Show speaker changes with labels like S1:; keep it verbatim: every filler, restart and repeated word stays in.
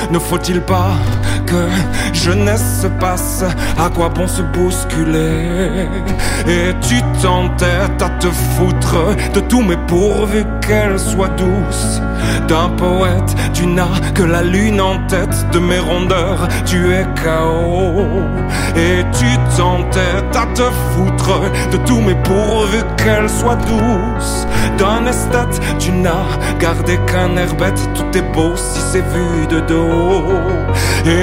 S1: Ne faut-il pas que jeunesse se passe? À quoi bon se bousculer? Et tu t'entêtes à te foutre de tout, mais pourvu qu'elle soit douce. D'un poète, tu n'as que la lune en tête. De mes rondeurs, tu es K O. Et tu t'entêtes à te foutre de tout, mais pourvu qu'elle soit douce. D'un esthète, tu n'as gardé qu'un air bête. Tout est beau si c'est vu de dos. Et